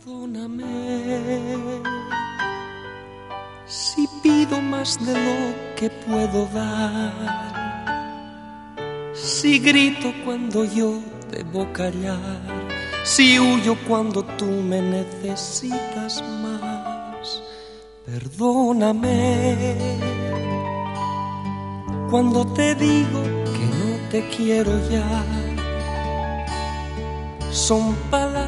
Perdóname si pido más de lo que puedo dar, si grito cuando yo debo callar, si huyo cuando tú me necesitas más. Perdóname cuando te digo que no te quiero ya. Son palabras